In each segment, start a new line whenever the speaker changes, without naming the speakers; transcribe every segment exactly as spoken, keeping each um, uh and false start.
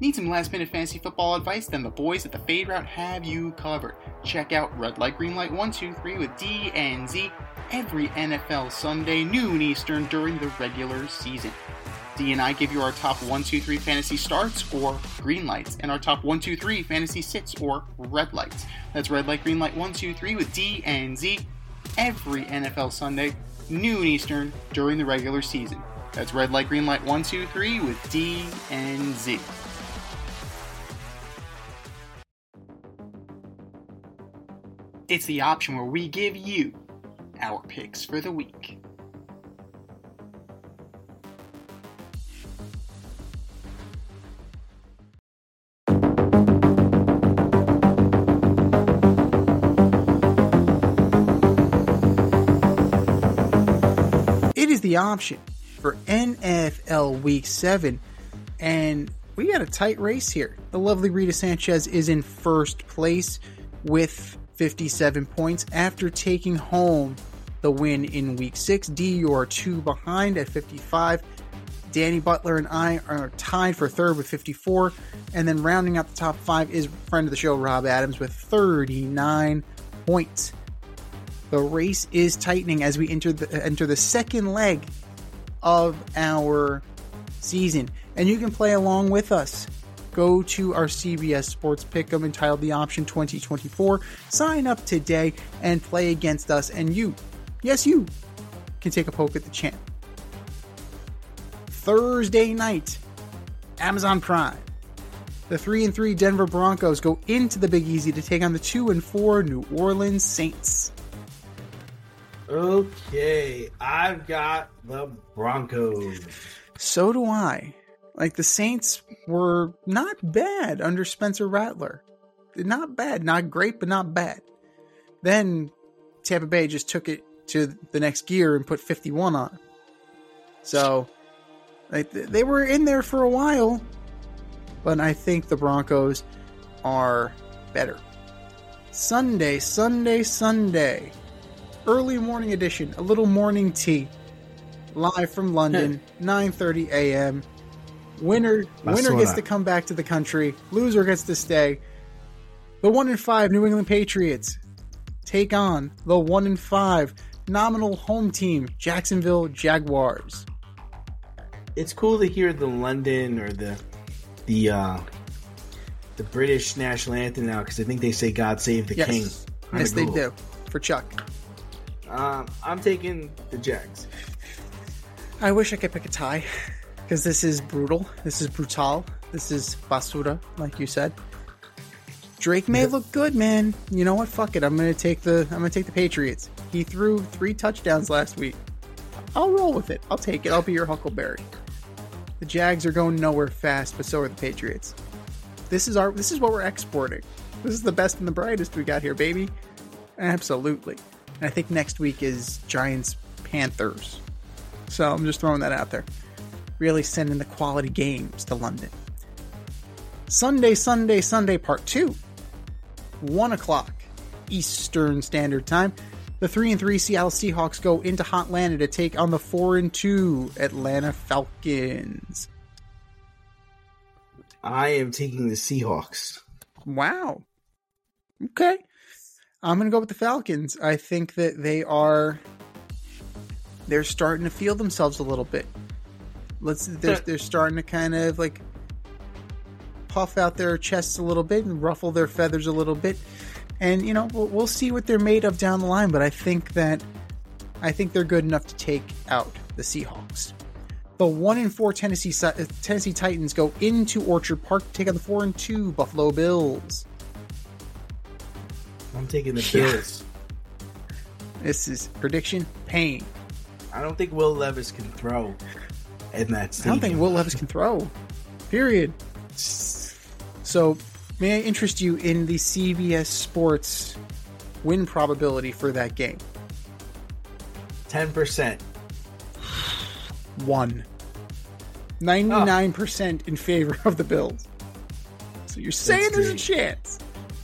Need some last-minute fantasy football advice? Then the boys at the Fade Route have you covered. Check out Red Light, Green Light one two three with D and Z every N F L Sunday, noon Eastern, during the regular season. D and I give you our top one two three fantasy starts, or green lights, and our top one two three fantasy sits, or red lights. That's Red Light, Green Light one two three with D and Z every N F L Sunday, noon Eastern, during the regular season. That's Red Light, Green Light one two three with D and Z. It's the option where we give you our picks for the week. It is the option for N F L Week seven, and we got a tight race here. The lovely Rita Sanchez is in first place with fifty-seven points after taking home the win in Week six. D, you are two behind at fifty-five. Danny Butler and I are tied for third with fifty-four, and then rounding out the top five is friend of the show, Rob Adams, with thirty-nine points. The race is tightening as we enter the, enter the second leg of our season, and you can play along with us. Go to our C B S Sports Pick'em entitled The Option twenty twenty-four. Sign up today and play against us, and you, yes you, can take a poke at the champ. Thursday night, Amazon Prime. The three and three Denver Broncos go into the Big Easy to take on the two and four New Orleans Saints.
Okay, I've got the Broncos.
So do I. Like, the Saints were not bad under Spencer Rattler. Not bad. Not great, but not bad. Then Tampa Bay just took it to the next gear and put fifty-one on it. So, like, they were in there for a while, but I think the Broncos are better. Sunday, Sunday, Sunday. Early morning edition. A little morning tea. Live from London. nine thirty a.m. Winner winner gets to come back to the country. Loser gets to stay. The one and five New England Patriots take on the one and five nominal home team Jacksonville Jaguars.
It's cool to hear the London or the the uh, the British national anthem now, because I think they say "God Save the
yes.
King."
Yes, they do. For Chuck.
Um, I'm taking the Jags.
I wish I could pick a tie, because this is brutal. This is brutal. This is basura, like you said. Drake may look good, man. You know what? Fuck it. I'm gonna take the. I'm gonna take the Patriots. He threw three touchdowns last week. I'll roll with it. I'll take it. I'll be your Huckleberry. The Jags are going nowhere fast, but so are the Patriots. This is our. This is what we're exporting. This is the best and the brightest we got here, baby. Absolutely. And I think next week is Giants Panthers. So I'm just throwing that out there. Really sending the quality games to London. Sunday, Sunday, Sunday, part two. One o'clock Eastern Standard Time. The three and three Seattle Seahawks go into Hotlanta to take on the four and two Atlanta Falcons.
I am taking the Seahawks.
Wow. Okay. I'm going to go with the Falcons. I think that they are, they're starting to feel themselves a little bit. Let's, they're, they're starting to kind of like puff out their chests a little bit and ruffle their feathers a little bit. And, you know, we'll, we'll see what they're made of down the line. But I think that, I think they're good enough to take out the Seahawks. The one and four Tennessee Tennessee Titans go into Orchard Park to take on the four and two Buffalo Bills.
I'm taking the Bills.
This is prediction pain.
I don't think Will Levis can throw in that stadium.
I don't think Will Levis can throw. Period. So, may I interest you in the C B S Sports win probability for that game?
ten percent.
One. ninety-nine percent oh. in favor of the Bills. So you're saying That's there's great. a chance.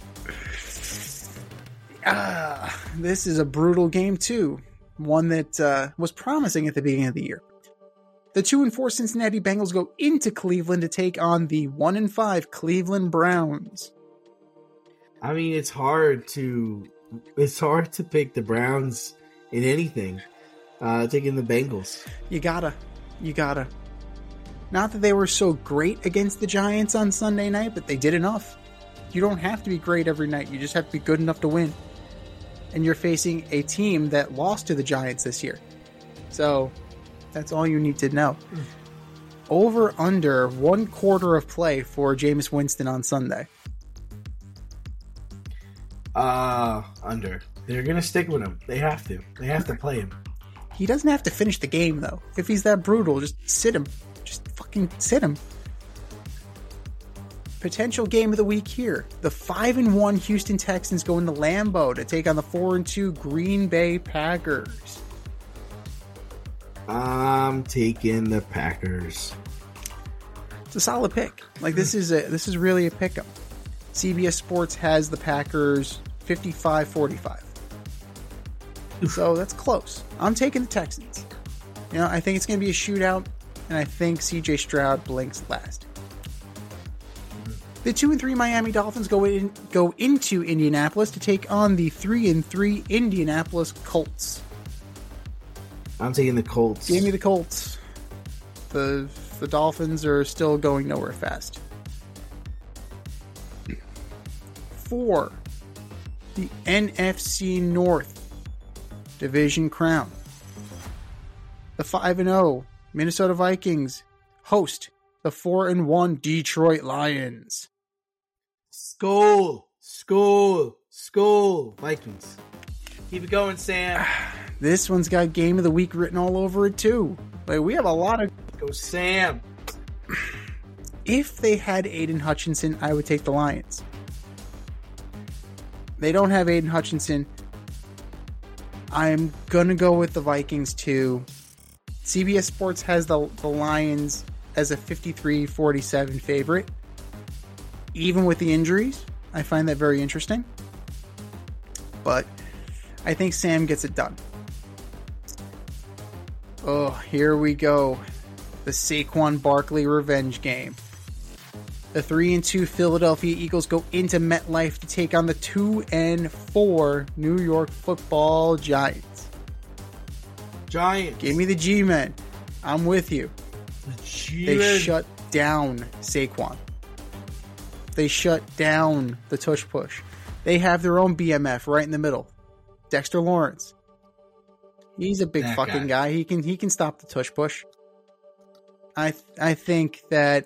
Ah, this is a brutal game too. One that uh, was promising at the beginning of the year. The two and four Cincinnati Bengals go into Cleveland to take on the one and five Cleveland Browns.
I mean, it's hard to it's hard to pick the Browns in anything. Uh, taking the Bengals.
You gotta, you gotta. Not that they were so great against the Giants on Sunday night, but they did enough. You don't have to be great every night. You just have to be good enough to win. And you're facing a team that lost to the Giants this year. So that's all you need to know. Mm. Over under one quarter of play for Jameis Winston on Sunday.
Uh, under. They're going to stick with him. They have to. They have to play him.
He doesn't have to finish the game, though. If he's that brutal, just sit him. Just fucking sit him. Potential game of the week here. The five and one Houston Texans go into Lambeau to take on the four and two Green Bay Packers.
I'm taking the Packers.
It's a solid pick. Like this is a this is really a pick 'em. C B S Sports has the Packers fifty-five forty-five. So that's close. I'm taking the Texans. You know, I think it's going to be a shootout, and I think C J Stroud blinks last. The two and three Miami Dolphins go in go into Indianapolis to take on the three and three Indianapolis Colts.
I'm taking the Colts.
Give me the Colts. The the Dolphins are still going nowhere fast. For the N F C North Division crown, the five and zero Minnesota Vikings host the four and one Detroit Lions.
Skol, skol, skol, Vikings. Keep it going, Sam.
This one's got game of the week written all over it too. Like we have a lot of
go, Sam.
If they had Aiden Hutchinson, I would take the Lions. They don't have Aiden Hutchinson. I'm gonna go with the Vikings too. C B S Sports has the the Lions as a fifty-three forty-seven favorite. Even with the injuries, I find that very interesting. But I think Sam gets it done. Oh, here we go. The Saquon Barkley revenge game. The three and two Philadelphia Eagles go into MetLife to take on the two and four New York Football Giants.
Giants.
Give me the G-Men. I'm with you.
The G-Men.
They shut down Saquon. They shut down the tush push. They have their own B M F right in the middle. Dexter Lawrence. He's a big that fucking guy. guy. He can he can stop the tush push. I I think that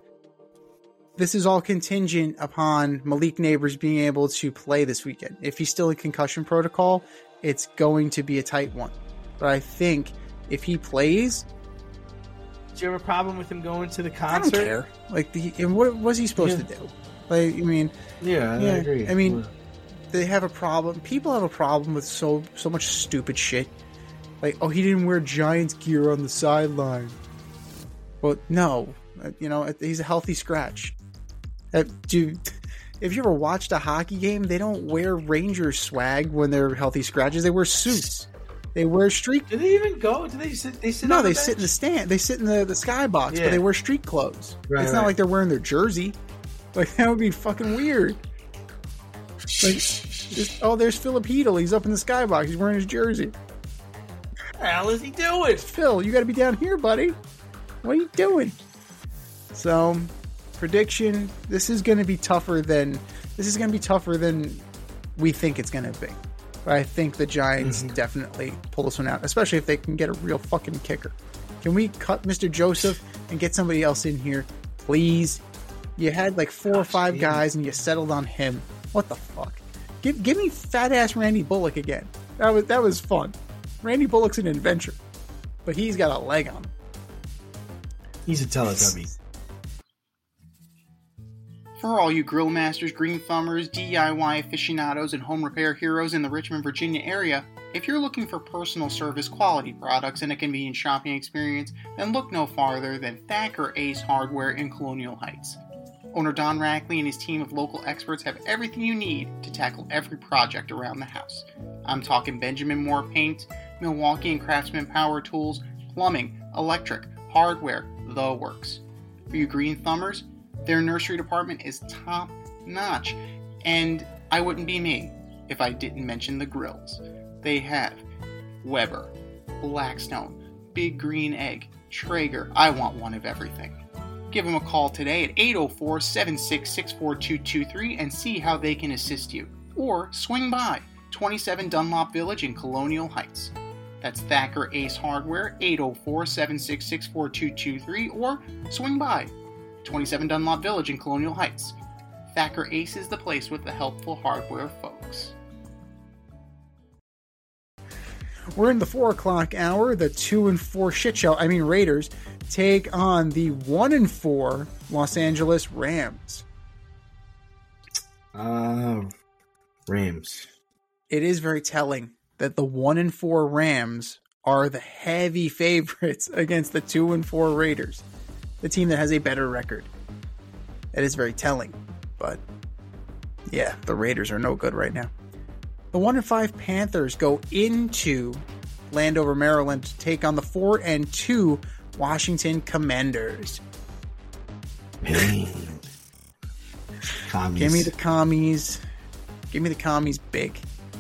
this is all contingent upon Malik Neighbors being able to play this weekend. If he's still in concussion protocol, it's going to be a tight one. But I think if he plays...
Do you have a problem with him going to the concert?
I don't care. Like, the, and what was he supposed yeah. to do? Like, I mean...
Yeah,
yeah
I agree.
I mean, yeah. they have a problem. People have a problem with so so much stupid shit. Like, oh, he didn't wear Giants gear on the sideline. Well, no. You know, he's a healthy scratch. Uh, dude, if you ever watched a hockey game, they don't wear Rangers swag when they're healthy scratches. They wear suits. They wear street.
Do they even go? Do they sit? They sit.
No,
on the
they
bench?
sit in the stand. They sit in the, the skybox, yeah. But they wear street clothes. Right, it's not right. like they're wearing their jersey. Like that would be fucking weird. Like, just, oh, there's Philip Hedel. He's up in the skybox. He's wearing his jersey.
What the hell is he doing?
Phil, you got to be down here, buddy. What are you doing? So, prediction: this is going to be tougher than this is going to be tougher than we think it's going to be. But I think the Giants mm-hmm. definitely pull this one out, especially if they can get a real fucking kicker. Can we cut Mister Joseph and get somebody else in here, please? You had like four or five guys and you settled on him. What the fuck? Give give me fat ass Randy Bullock again. That was that was fun. Randy Bullock's an adventure, but he's got a leg on him.
He's a Teletubby.
For all you grill masters, green thumbers, D I Y aficionados, and home repair heroes in the Richmond, Virginia area, if you're looking for personal service quality products and a convenient shopping experience, then look no farther than Thacker Ace Hardware in Colonial Heights. Owner Don Rackley and his team of local experts have everything you need to tackle every project around the house. I'm talking Benjamin Moore paint, Milwaukee and Craftsman power tools, plumbing, electric, Hardware, the works. For you green thumbers, their nursery department is top notch. And I wouldn't be me if I didn't mention the grills. They have Weber, Blackstone, Big Green Egg, Traeger. I want one of everything. Give them a call today at eight oh four, seven six six, four two two three and see how they can assist you. Or swing by twenty-seven Dunlop Village in Colonial Heights. That's Thacker Ace Hardware, eight oh four, seven six six, four two two three, or swing by twenty-seven Dunlop Village in Colonial Heights. Thacker Ace is the place with the helpful hardware folks. We're in the four o'clock hour. The two and four shit show, I mean Raiders, take on the one and four Los Angeles Rams.
Uh, Rams.
It is very telling that the one and four Rams are the heavy favorites against the two and four Raiders, the team that has a better record. It is very telling, but yeah, the Raiders are no good right now. The one and five Panthers go into Landover, Maryland to take on the four and two Washington Commanders.
Man. Commies.
Give me the commies. Give me the commies big.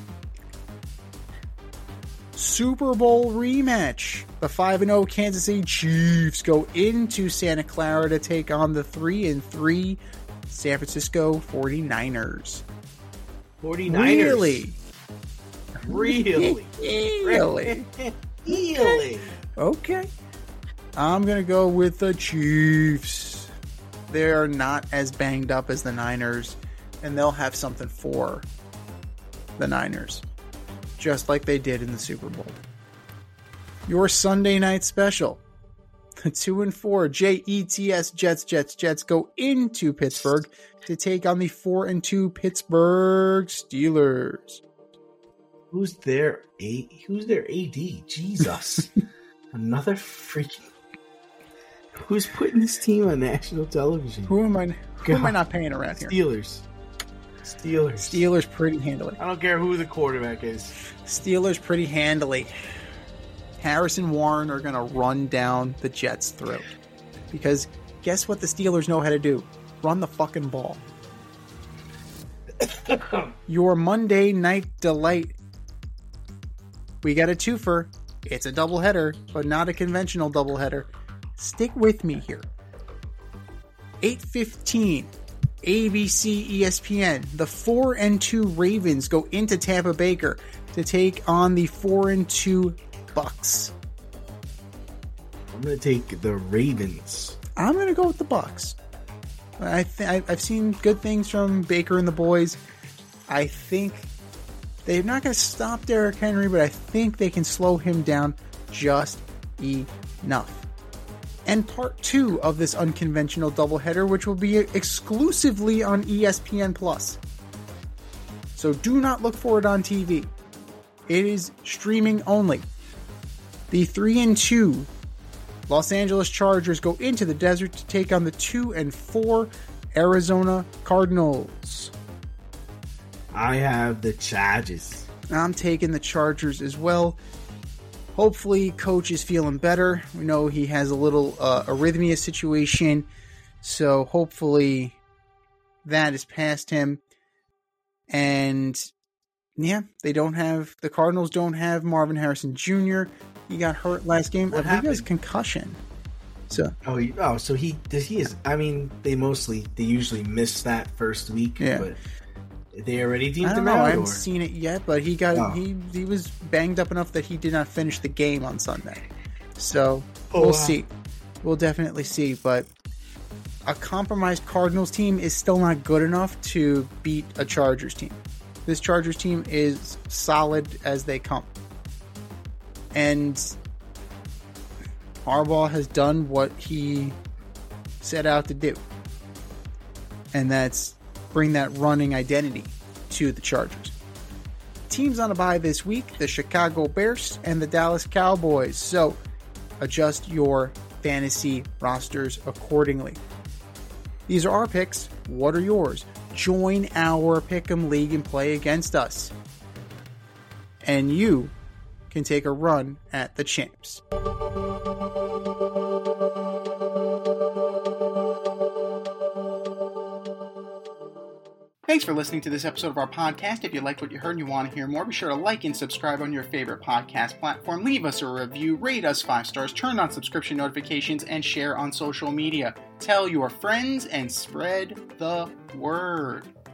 Super Bowl rematch. The five and oh Kansas City Chiefs go into Santa Clara to take on the three and three San Francisco forty-niners.
forty-niners.
Really?
Really?
Really?
Really?
Okay. I'm going to go with the Chiefs. They're not as banged up as the Niners, and they'll have something for the Niners, just like they did in the Super Bowl. Your Sunday night special. The two and four J E T S Jets, Jets, Jets go into Pittsburgh to take on the four and two Pittsburgh Steelers.
Who's their A? Who's their A D? Jesus, another freaking. Who's putting this team on national television?
Who am I? Who God. am I not paying around here?
Steelers. Steelers.
Steelers pretty handily.
I don't care who the quarterback is.
Steelers pretty handily. Harrison Warren are going to run down the Jets' throat. Because guess what the Steelers know how to do? Run the fucking ball. Your Monday night delight. We got a twofer. It's a doubleheader, but not a conventional doubleheader. Stick with me here. eight fifteen, A B C, E S P N. The four and two Ravens go into Tampa Baker to take on the four and two Bucks.
I'm going to take the Ravens.
I'm going to go with the Bucks. I th- I've seen good things from Baker and the boys. I think they're not going to stop Derrick Henry, but I think they can slow him down just enough. And part two of this unconventional doubleheader, which will be exclusively on E S P N Plus. So do not look for it on T V. It is streaming only. The three and two Los Angeles Chargers go into the desert to take on the two and four Arizona Cardinals.
I have the Chargers.
I'm taking the Chargers as well. Hopefully, coach is feeling better. We know he has a little uh, arrhythmia situation, so hopefully that is past him. And yeah, they don't have the Cardinals don't have Marvin Harrison Junior He got hurt last game.
What
I think it was concussion. So
oh, he, oh, so he he is. I mean, they mostly they usually miss that first week,
yeah.
But they already deemed
I don't
him
know.
out.
I haven't
or?
seen it yet, but he got
oh.
he he was banged up enough that he did not finish the game on Sunday. So
oh,
we'll
wow.
see. We'll definitely see. But a compromised Cardinals team is still not good enough to beat a Chargers team. This Chargers team is solid as they come, and Harbaugh has done what he set out to do, and that's bring that running identity to the Chargers. Teams on a bye this week, the Chicago Bears and the Dallas Cowboys. So adjust your fantasy rosters accordingly. These are our picks. What are yours? Join our Pick'em League and play against us. And you can take a run at the champs. Thanks for listening to this episode of our podcast. If you liked what you heard and you want to hear more, be sure to like and subscribe on your favorite podcast platform. Leave us a review, rate us five stars, turn on subscription notifications, and share on social media. Tell your friends and spread the word.